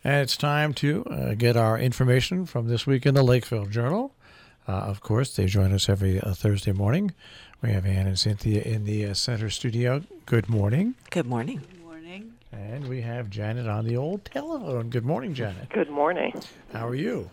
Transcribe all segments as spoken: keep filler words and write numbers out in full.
And it's time to uh, get our information from this week in the Lakeville Journal. Uh, of course, they join us every uh, Thursday morning. We have Ann and Cynthia in the uh, center studio. Good morning. Good morning. Good morning. And we have Janet on the old telephone. Good morning, Janet. Good morning. How are you?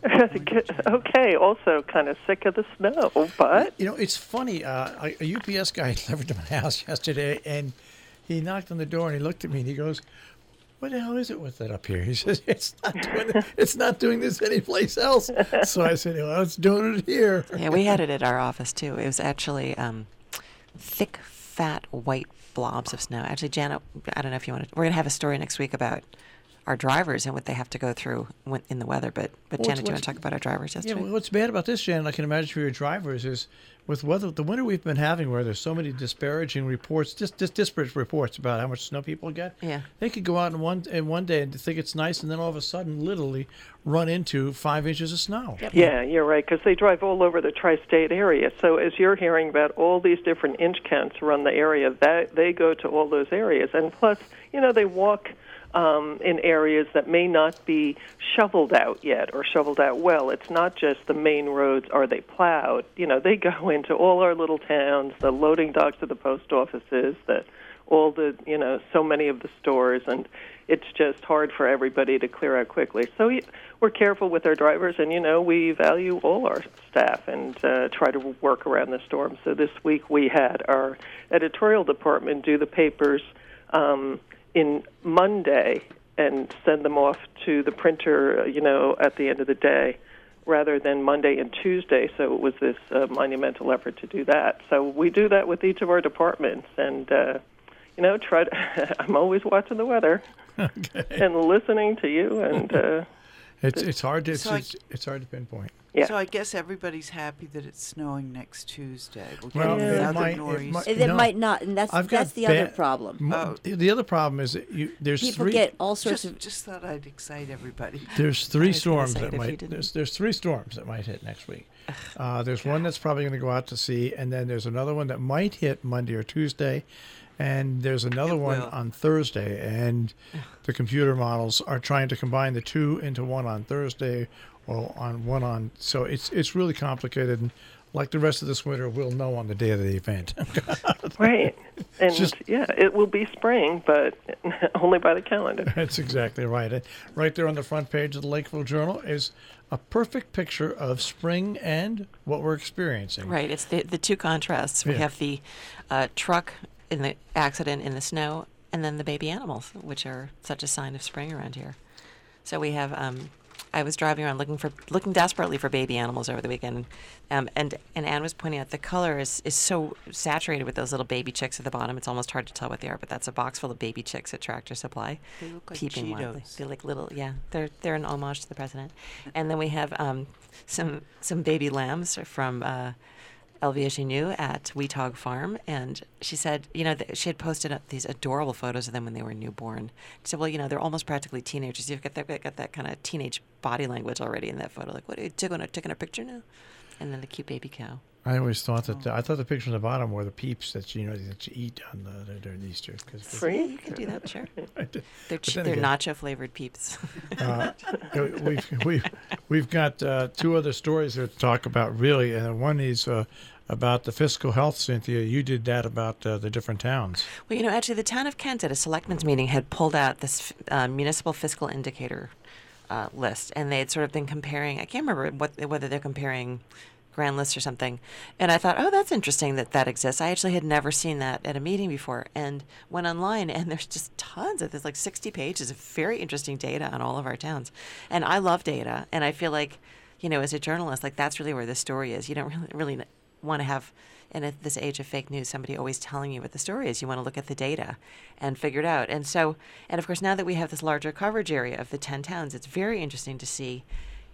Okay, also kind of sick of the snow, but... You know, it's funny. Uh, a U P S guy delivered to my house yesterday, and he knocked on the door, and he looked at me, and he goes, what the hell is it with it up here? He says, it's not doing it. It's not doing this anyplace else. So I said, well, it's doing it here. Yeah, we had it at our office, too. It was actually um, thick, fat, white blobs of snow. Actually, Janet, I don't know if you want to... We're going to have a story next week about our drivers and what they have to go through when, in the weather. But, but Well, Janet, do you what's- want to talk about our drivers yesterday? Yeah, well, what's bad about this, Janet, I can imagine for your drivers, is with weather, the winter we've been having where there's so many disparaging reports, just, just disparate reports about how much snow people get. Yeah. They could go out in one in one day and think it's nice, and then all of a sudden, literally, run into five inches of snow. Yeah, you're right, because they drive all over the tri-state area. So as you're hearing about all these different inch counts around the area, that they go to all those areas. And plus, you know, they walk um, in areas that may not be shoveled out yet or shoveled out well. It's not just the main roads, are they plowed? You know, they go into all our little towns, the loading docks of the post offices, the all the, you know, so many of the stores, and it's just hard for everybody to clear out quickly. So we're careful with our drivers, and, you know, we value all our staff and uh, try to work around the storm. So this week we had our editorial department do the papers um, in Monday and send them off to the printer, you know, at the end of the day, rather than Monday and Tuesday. So it was this uh, monumental effort to do that. So we do that with each of our departments, and uh, you know, try to, I'm always watching the weather Okay. and listening to you, and uh, It's it's hard to it's, So I- it's, it's hard to pinpoint. yeah. So I guess everybody's happy that it's snowing next Tuesday. We'll get Well, it another might- it noise. might- It, it No. might not, and that's I've got that's the other bad- problem. Mo- Oh. The other problem is that you there's People three get all sorts just, of. just thought I'd excite everybody. there's I three was gonna storms say it that if you might didn't. there's there's three storms that might hit next week. Uh, there's one that's probably going to go out to sea, and then there's another one that might hit Monday or Tuesday, and there's another It one will. on Thursday. And the computer models are trying to combine the two into one on Thursday, or on one on. So it's it's really complicated. And like the rest of this winter, we'll know on the day of the event. Right. And Just- yeah, it will be spring, but only by the calendar. That's exactly right. It- Right there on the front page of the Lakeville Journal is a perfect picture of spring and what we're experiencing. Right. It's the, the two contrasts. We Yeah. have the uh, truck in the accident in the snow, and then the baby animals, which are such a sign of spring around here. So we have. Um, I was driving around looking for, looking desperately for baby animals over the weekend, um, and and Anne was pointing out the color is, is so saturated with those little baby chicks at the bottom. It's almost hard to tell what they are, but that's a box full of baby chicks at Tractor Supply. They look like peeping wildly. Cheetos. They're like little, yeah. They're they're an homage to the president. And then we have um, some some baby lambs from uh, Elvia Gignoux at Weetog Farm, and she said, you know, th- she had posted up these adorable photos of them when they were newborn. She said, well, you know, they're almost practically teenagers. You've got that got that kind of teenage body language already in that photo. Like, what are you taking a taking a picture now? And then the cute baby cow. I always thought that I thought the picture on the bottom were the peeps that you know that you eat on the during Easter. 'cause- 'cause- Free? Yeah, you can do that, sure. I did- They're But ch- then they're again- nacho flavored peeps. uh, we've we've we've got uh, two other stories here to talk about really, and one is uh, about the fiscal health. Cynthia, you did that about uh, the different towns. Well, you know, actually, the town of Kent at a selectmen's meeting had pulled out this uh, municipal fiscal indicator uh, list, and they had sort of been comparing. I can't remember what whether they're comparing grand lists or something. And I thought, oh, that's interesting that that exists. I actually had never seen that at a meeting before, and went online, and there's just tons of there's like sixty pages of very interesting data on all of our towns. And I love data, and I feel like, you know, as a journalist, like that's really where the story is. You don't really really want to have, in a, this age of fake news, somebody always telling you what the story is. You want to look at the data and figure it out. And so, and of course, now that we have this larger coverage area of the ten towns, it's very interesting to see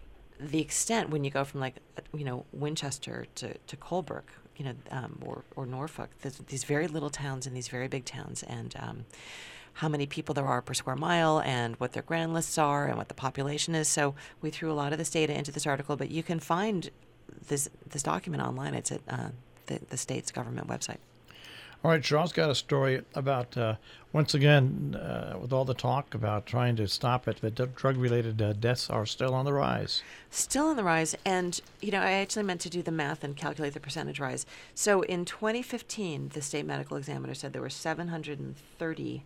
the extent when you go from like, you know, Winchester to, to Colebrook, you know, um, or, or Norfolk, there's these very little towns and these very big towns, and um, how many people there are per square mile, and what their grand lists are, and what the population is. So we threw a lot of this data into this article, but you can find this this document online. It's at uh, the, the state's government website. All right, Charles got a story about, uh, once again, uh, with all the talk about trying to stop it, the d- drug-related uh, deaths are still on the rise. Still on the rise. And, you know, I actually meant to do the math and calculate the percentage rise. So in twenty fifteen, the state medical examiner said there were seven hundred thirty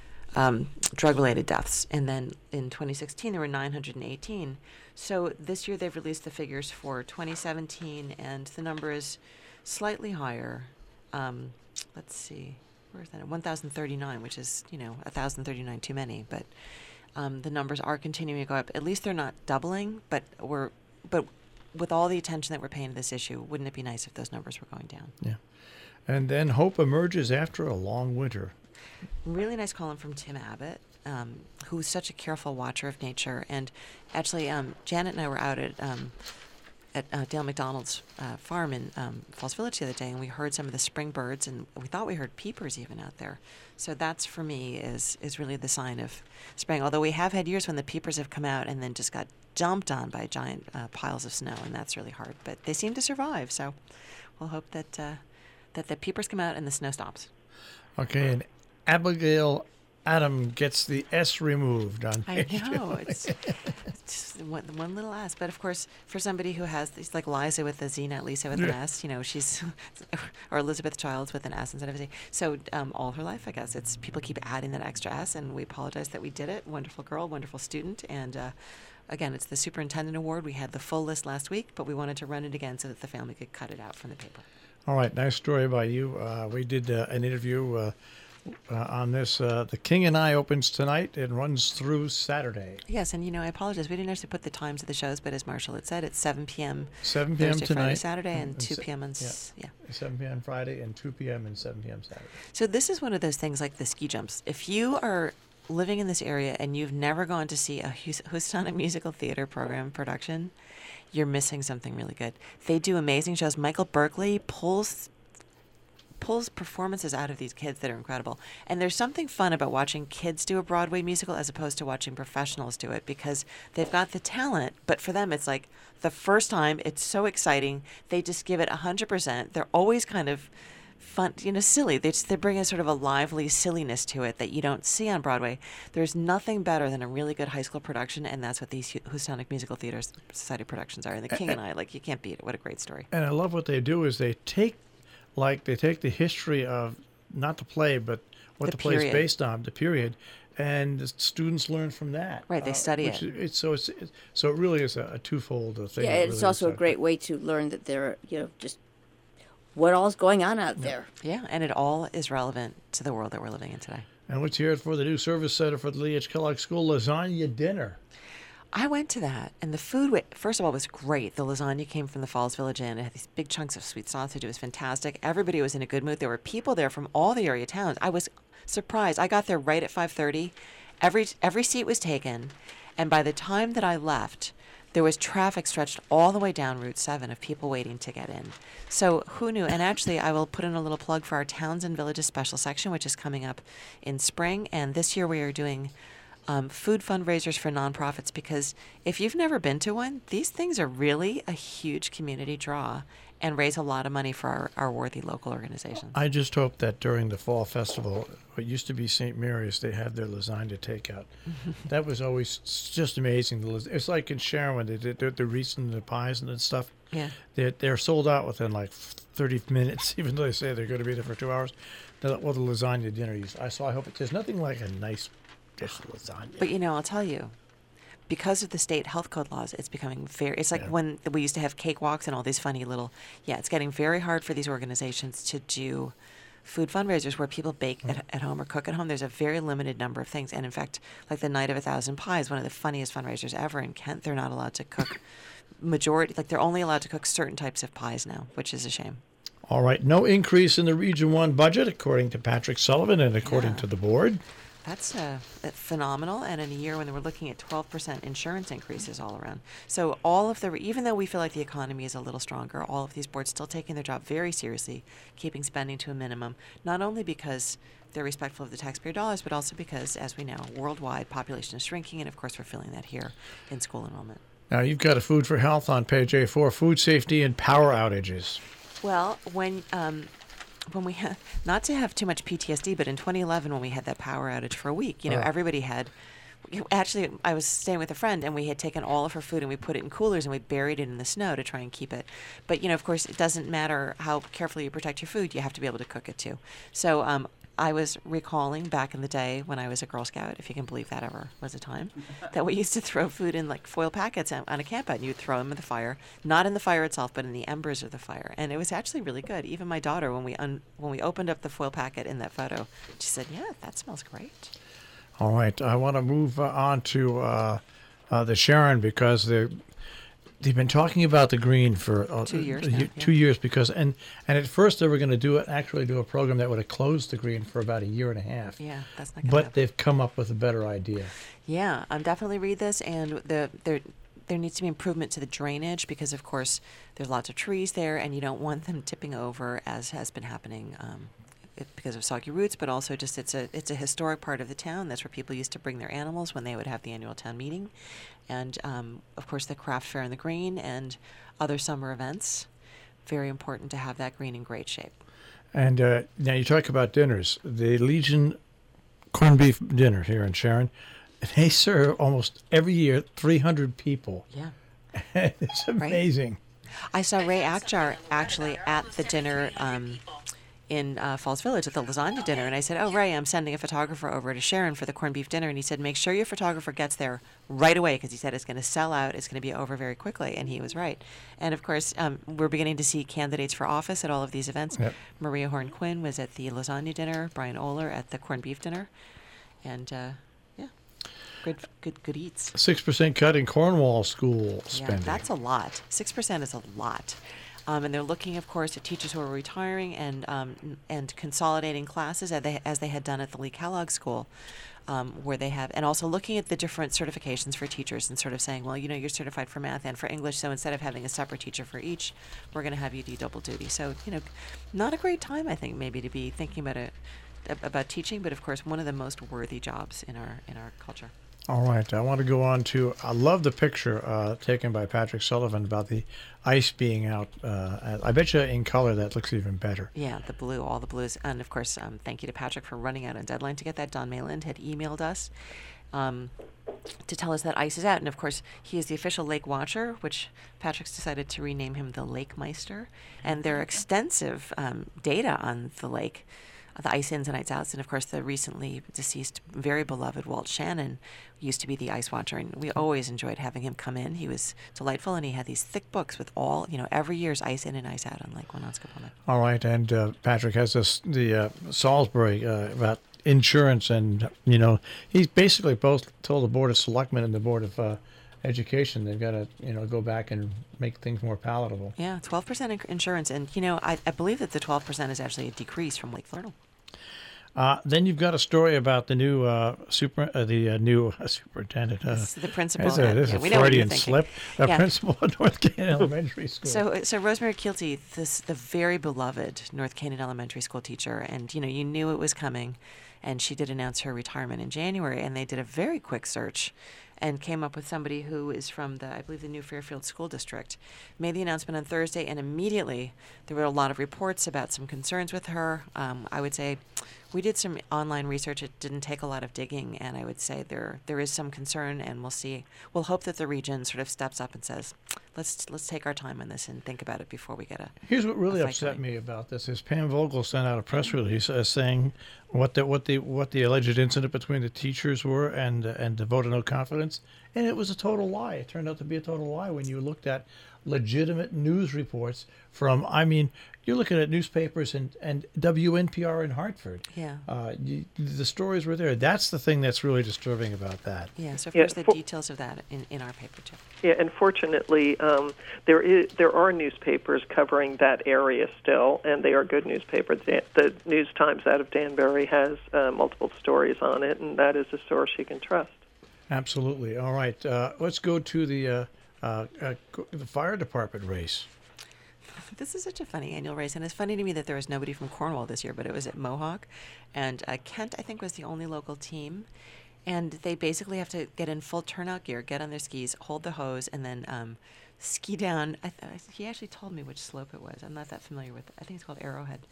um, drug-related deaths. And then in twenty sixteen, there were nine hundred eighteen. So this year they've released the figures for twenty seventeen, and the number is slightly higher. Um, let's see, where's that? one thousand thirty-nine, which is, you know, one thousand thirty-nine too many. But um, the numbers are continuing to go up. At least they're not doubling, but we're, but with all the attention that we're paying to this issue, wouldn't it be nice if those numbers were going down? Yeah. And then hope emerges after a long winter. Really nice column from Tim Abbott, um, who's such a careful watcher of nature. And actually, um, Janet and I were out at um, at uh, Dale McDonald's uh, farm in um, Falls Village the other day, and we heard some of the spring birds, and we thought we heard peepers even out there. So that's, for me, is is really the sign of spring. Although we have had years when the peepers have come out and then just got dumped on by giant uh, piles of snow, and that's really hard. But they seem to survive, so we'll hope that uh, that the peepers come out and the snow stops. Okay, and Abigail Adam gets the S removed on I page know. It's, it's just one, one little S. But, of course, for somebody who has these, like Liza with a Z, not Lisa with an Yeah. S, you know, she's, or Elizabeth Childs with an S instead of a Z. So um, all her life, I guess, it's people keep adding that extra S, and we apologize that we did it. Wonderful girl, wonderful student. And, uh, again, it's the Superintendent Award. We had the full list last week, but we wanted to run it again so that the family could cut it out from the paper. All right, nice story by you. Uh, we did uh, an interview uh, uh, on this. Uh, the King and I opens tonight and runs through Saturday. Yes, and, you know, I apologize. We didn't actually put the times of the shows, but as Marshall had said, it's seven p.m. seven p.m. Thursday, tonight. Friday, Saturday, and and two se- p.m. on yeah. s- yeah. seven p.m. Friday and two p.m. and seven p.m. Saturday. So this is one of those things like the ski jumps. If you are living in this area and you've never gone to see a Hous- Houstonic Musical Theater program production, you're missing something really good. They do amazing shows. Michael Berkeley pulls pulls performances out of these kids that are incredible. And there's something fun about watching kids do a Broadway musical as opposed to watching professionals do it, because they've got the talent, but for them it's like the first time, it's so exciting. They just give it one hundred percent. They're always kind of fun, you know, silly. They just, they bring a sort of a lively silliness to it that you don't see on Broadway. There's nothing better than a really good high school production, and that's what these Hu- Houstonic Musical Theater Society productions are. And The King and I, like, you can't beat it. What a great story. And I love what they do is they take, like, they take the history of, not the play, but what the, The play is period. based on, the period, and the students learn from that. Right, they study which it. is- It's, so it's, it's so it really is a, a twofold uh, thing. Yeah, that it's really also a is, uh, great way to learn that there are, you know, just what all's going on out there. Yeah, and it all is relevant to the world that we're living in today. And let's hear it for the new service center for the Lee H. Kellogg School lasagna dinner. I went to that, and the food, wa- first of all, was great. The lasagna came from the Falls Village Inn. It had these big chunks of sweet sausage. It was fantastic. Everybody was in a good mood. There were people there from all the area towns. I was surprised. I got there right at five thirty. Every every seat was taken, and by the time that I left, there was traffic stretched all the way down Route seven of people waiting to get in. So who knew? And actually, I will put in a little plug for our Towns and Villages special section, which is coming up in spring. And this year we are doing um, food fundraisers for nonprofits, because if you've never been to one, these things are really a huge community draw and raise a lot of money for our, our worthy local organizations. I just hope that during the fall festival, what used to be Saint Mary's, they have their lasagna takeout. That was always s- just amazing. The las- It's like in Sharon when they did the, the wreaths and the pies and that stuff. Yeah. They're, they're sold out within like thirty minutes, even though they say they're going to be there for two hours. The, well, the lasagna dinner, you- I so I hope it, there's nothing like a nice dish of lasagna. But you know, I'll tell you, because of the state health code laws, it's becoming very, it's like Yeah. when we used to have cakewalks and all these funny little, yeah, it's getting very hard for these organizations to do food fundraisers where people bake at, at home or cook at home. There's a very limited number of things. And in fact, like the Night of a Thousand Pies, one of the funniest fundraisers ever in Kent, they're not allowed to cook majority, like they're only allowed to cook certain types of pies now, which is a shame. All right, no increase in the Region one budget, according to Patrick Sullivan and according Yeah. to the board. That's uh, phenomenal, and in a year when we're looking at twelve percent insurance increases all around. So all of the, even though we feel like the economy is a little stronger, all of these boards still taking their job very seriously, keeping spending to a minimum, not only because they're respectful of the taxpayer dollars, but also because, as we know, worldwide population is shrinking, and of course we're feeling that here in school enrollment. Now, you've got a Food for Health on page A four, food safety and power outages. Well, when um, when we had, not to have too much P T S D, but in twenty eleven when we had that power outage for a week, you know, Oh. everybody had. Actually, I was staying with a friend, and we had taken all of her food and we put it in coolers and we buried it in the snow to try and keep it. But you know, of course, it doesn't matter how carefully you protect your food; you have to be able to cook it too. So um, I was recalling back in the day when I was a Girl Scout, if you can believe that ever was a time, that we used to throw food in like foil packets on on a campout, and you'd throw them in the fire, not in the fire itself, but in the embers of the fire, and it was actually really good. Even my daughter, when we un- when we opened up the foil packet in that photo, she said, "Yeah, that smells great." All right, I want to move uh, on to uh, uh, the Sharon because they they've been talking about the green for uh, Two years a now, ye- yeah. two years because and and at first they were going to do it actually do a program that would have closed the green for about a year and a half. Yeah, that's not gonna But happen. they've come up with a better idea. Yeah, um, definitely read this, and the there there needs to be improvement to the drainage because, of course, there's lots of trees there, and you don't want them tipping over as has been happening um, it, because of soggy roots. But also, just it's a it's a historic part of the town. That's where people used to bring their animals when they would have the annual town meeting, and um, of course the craft fair in the green and other summer events. Very important to have that green in great shape. And uh, now you talk about dinners. The Legion corned beef dinner here in Sharon, they serve almost every year three hundred people. Yeah. It's amazing. I saw Ray Akjar actually at the dinner um, in uh, Falls Village at the lasagna dinner, and I said, "Oh, Ray, I'm sending a photographer over to Sharon for the corned beef dinner," and he said, "Make sure your photographer gets there right away because he said it's going to sell out, it's going to be over very quickly," and he was right. And of course, um, we're beginning to see candidates for office at all of these events. Yep. Maria Horn Quinn was at the lasagna dinner, Brian Oler at the corned beef dinner, and uh, yeah, good, good, good eats. Six percent cut in Cornwall school spending. Yeah, that's a lot. Six percent is a lot, um, and they're looking, of course, at teachers who are retiring and um, n- and consolidating classes as they as they had done at the Lee Kellogg School, um, where they have, and also looking at the different certifications for teachers and sort of saying, well, you know, you're certified for math and for English, so instead of having a separate teacher for each, we're going to have you do double duty. So, you know, not a great time, I think, maybe to be thinking about it about teaching, but of course, one of the most worthy jobs in our in our culture. All right, I want to go on to. I love the picture uh, taken by Patrick Sullivan about the ice being out. Uh, I bet you in color that looks even better. Yeah, the blue, all the blues. And of course, um, thank you to Patrick for running out on deadline to get that. Don Mayland had emailed us um, to tell us that ice is out. And of course, he is the official lake watcher, which Patrick's decided to rename him the Lake Meister. And there are extensive um, data on the lake, uh, the ice ins and ice outs. And of course, the recently deceased, very beloved Walt Shannon used to be the ice watcher, and we always enjoyed having him come in. He was delightful, and he had these thick books with all, you know, every year's ice in and ice out on Lake Winonscapona. All right, and uh, Patrick has this the uh, Salisbury uh, about insurance, and you know he's basically both told the Board of Selectmen and the Board of uh, Education they've got to you know go back and make things more palatable. Yeah, twelve percent inc- insurance, and you know I, I believe that the twelve percent is actually a decrease from Lake Vernal. Uh, then you've got a story about the new uh, super, uh, the uh, new uh, superintendent. Uh, This is the principal. There's a, at- there's yeah, a we know what you're Freudian thinking. slip. The Yeah. principal of North Canaan Elementary School. So, so Rosemary Keelty, this the very beloved North Canaan Elementary School teacher, and you know you knew it was coming, and she did announce her retirement in January, and they did a very quick search, and came up with somebody who is from the I believe the New Fairfield School District, made the announcement on Thursday, and immediately there were a lot of reports about some concerns with her. Um, I would say. We did some online research. It didn't take a lot of digging, and I would say there there is some concern, and we'll see. We'll hope that the region sort of steps up and says, "Let's let's take our time on this and think about it before we get a." Here's what really fight upset going. me about this: is Pam Vogel sent out a press release uh, saying what the what the what the alleged incident between the teachers were and uh, and the vote of no confidence, and it was a total lie. It turned out to be a total lie when you looked at legitimate news reports from. I mean, you're looking at newspapers and and W N P R in Hartford. Yeah. Uh, you, the stories were there. That's the thing that's really disturbing about that. Yeah. So of Yeah, course the for- details of that in, in our paper too. Yeah, and fortunately, um, there is there are newspapers covering that area still, and they are good newspapers. The, the News Times out of Danbury has uh, multiple stories on it, and that is a source you can trust. Absolutely. All right. Uh, let's go to the uh, uh, uh, the fire department race. This is such a funny annual race, and it's funny to me that there was nobody from Cornwall this year, but it was at Mohawk, and uh, Kent I think was the only local team, and they basically have to get in full turnout gear, get on their skis, hold the hose, and then um, ski down. I th- he actually told me which slope it was. I'm not that familiar with it. I think it's called Arrowhead.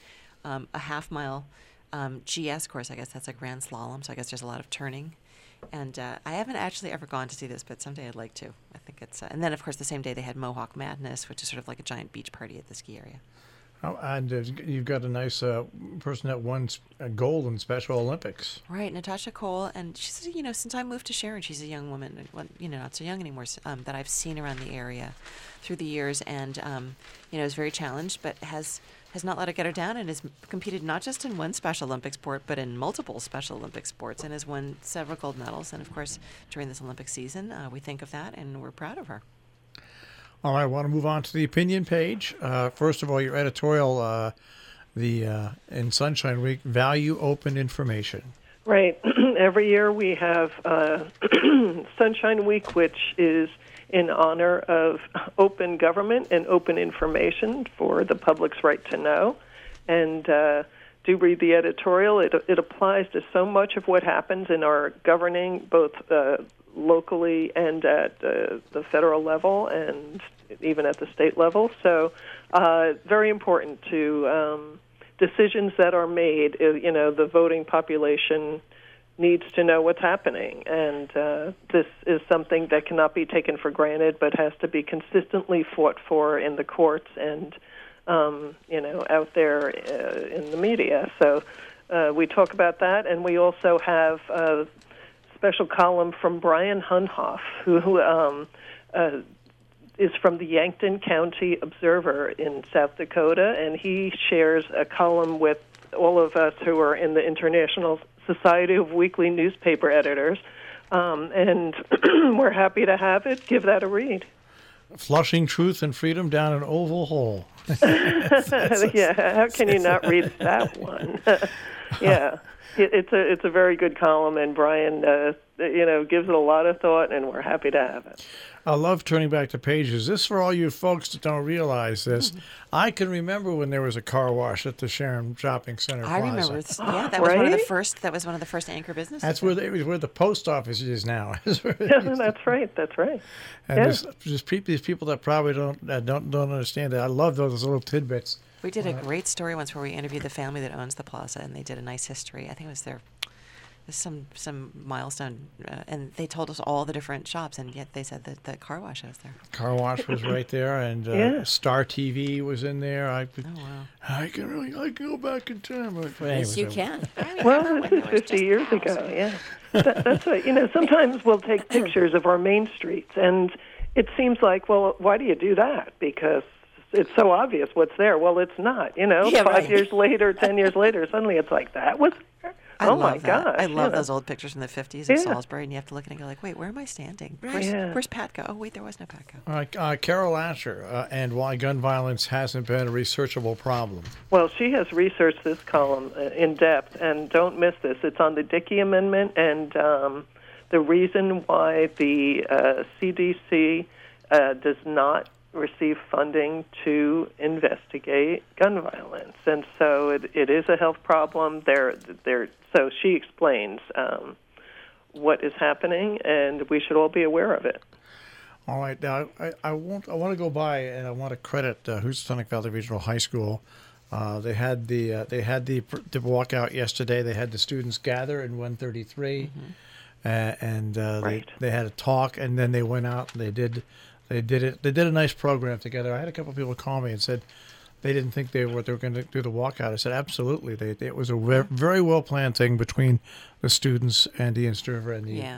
um, a half mile um, G S course. I guess that's a grand slalom, so I guess there's a lot of turning. And uh, I haven't actually ever gone to see this, but someday I'd like to. I think it's, uh, and then of course the same day they had Mohawk Madness, which is sort of like a giant beach party at the ski area. Oh, and uh, you've got a nice uh, person that won s- a gold in Special Olympics. Right, Natasha Cole, and she said, you know, since I moved to Sharon, she's a young woman, and, well, you know, not so young anymore, s- um, that I've seen around the area through the years, and um, you know, is very challenged, but has has not let it get her down, and has competed not just in one Special Olympic sport, but in multiple Special Olympic sports, and has won several gold medals. And of course, during this Olympic season, uh, we think of that, and we're proud of her. All right, I want to move on to the opinion page. Uh, first of all, your editorial, uh, the uh, in Sunshine Week, value open information. Right. Every year we have uh, Sunshine Week, which is in honor of open government and open information for the public's right to know. And uh, do read the editorial. It, it applies to so much of what happens in our governing, both uh, locally and at uh, the federal level and even at the state level. So uh, very important to um, decisions that are made. uh, You know, the voting population needs to know what's happening, and uh, this is something that cannot be taken for granted, but has to be consistently fought for in the courts and, um, you know, out there uh, in the media. So uh, we talk about that, and we also have a special column from Brian Hunhoff, who, who um, uh, is from the Yankton County Observer in South Dakota, and he shares a column with all of us who are in the International Society of Weekly Newspaper Editors, um, and we're happy to have it. Give that a read. Flushing truth and freedom down an oval hole. Yeah, how can you not read that one? Yeah, it, it's a it's a very good column, and Brian, uh, you know, gives it a lot of thought, and we're happy to have it. I love turning back to pages. This for all you folks that don't realize this. I can remember when there was a car wash at the Sharon Shopping Center I Plaza. remember, it's- yeah, that was one of the Right? first. That was one of the first anchor businesses. That's where, they, where the post office is now. That's right. That's right. And Yeah. there's, there's pe- these people that probably don't that don't don't understand it. I love those little tidbits. We did a great story once where we interviewed the family that owns the plaza, and they did a nice history. I think it was their there's some some milestone, uh, and they told us all the different shops, and yet they said that the car wash was there. Car wash was right there, and uh, Yeah. Star T V was in there. I could, Oh wow! I can really I can go back in time. But Yes, anyways, you I- can. Well, this is fifty years ago, yeah. That, that's right. You know, sometimes we'll take pictures of our main streets, and it seems like, well, why do you do that? Because it's so obvious what's there. Well, it's not. You know, Yeah, five right. years later, ten years later, suddenly it's like, that was there? I Oh, love my that. gosh. I you love know. those old pictures from the fifties of Yeah. Salisbury, and you have to look and go like, wait, where am I standing? Where's, Yeah. where's Patco? Oh wait, there was no Patco. All right, uh, Carol Asher, uh, and why gun violence hasn't been a researchable problem. Well, she has researched this column uh, in depth, and don't miss this. It's on the Dickey Amendment and um, the reason why the uh, C D C uh, does not receive funding to investigate gun violence. And so it, it is a health problem. There, there. So she explains um, what is happening, and we should all be aware of it. All right, now I, I want I want to go by and I want to credit uh, Housatonic Valley Regional High School. Uh, they had the uh, they had the the walkout yesterday. They had the students gather in one thirty-three, uh, and uh, Right. they they had a talk, and then they went out and they did they did it they did a nice program together. I had a couple of people call me and said they didn't think they were they were going to do the walkout. I said absolutely. They, it was a ve- very well planned thing between the students and the Instover and the Yeah.